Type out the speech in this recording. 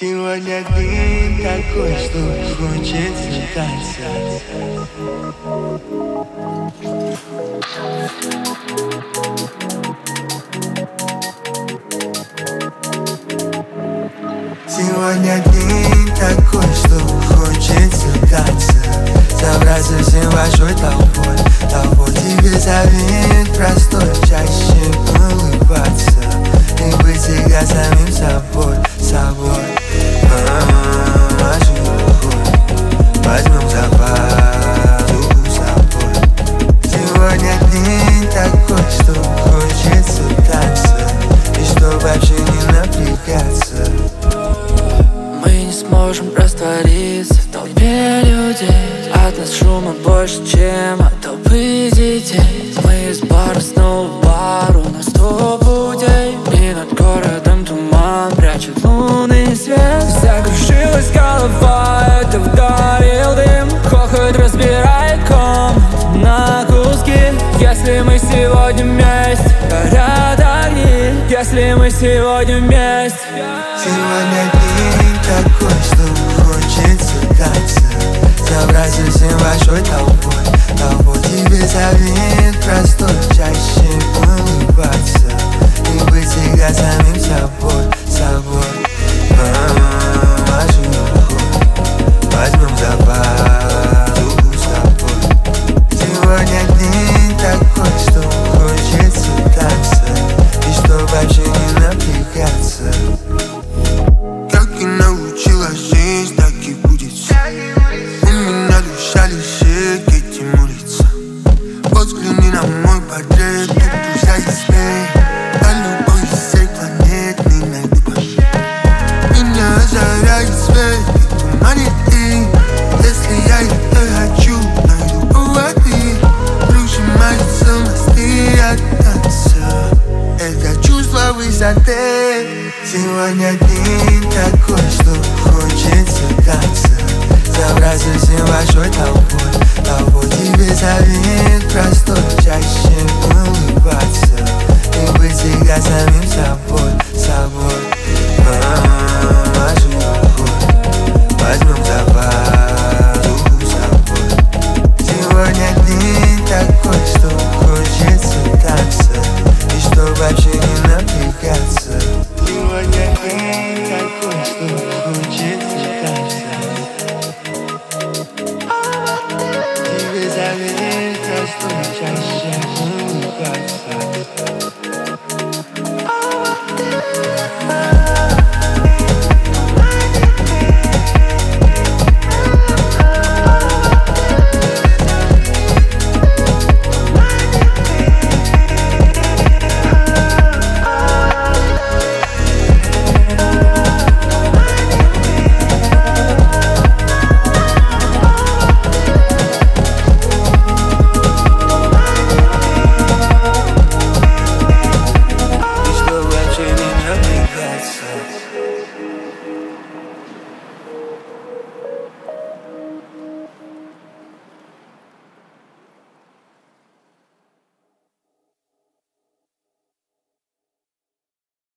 Сегодня день такой, что хочется танцевать. Сегодня день такой, что хочется танцевать. Собраться всем большой толпой, тебе завет простой, чаще улыбаться и быть всегда самим собой. Машину уходит, возьмем за подругу с собой. Сегодня день такой, что хочется танцевать, и чтоб вообще не напрягаться. Мы не сможем раствориться в толпе людей. От нас шума больше, чем от толпы детей. Мы из бара снова в бар, у нас 100 путей. И над городом туман прячет лунный свет. Закружилась голова, это вдарил дым. Хохот разбирает комнату на куски. Если мы сегодня вместе, горят огни. Если мы сегодня вместе. Сегодня день такой, что хочется танцевать. Собраться всем большой толпой, тебе завет простой, чаще улыбаться и быть всегда самим собой. Машину уходит, возьмем за подругу с собой. Сегодня день такой, что хочется танцевать, и чтоб вообще не напрягаться. Как и научила жизнь, так и будет все. У меня душа лежит к этим улицам. Взгляни на мой портрет, тут друзья и смех. А любой из всех планет не найду побед. Меня озаряет свет и туманит дым. Если я это хочу, найду поводы. Прижимаются мосты от танца. Это чувство высоты. Сегодня день такой, что хочется танцевать. Собраться всем большой толпой, тебе завет простой, чаще улыбаться и быть всегда самим собой.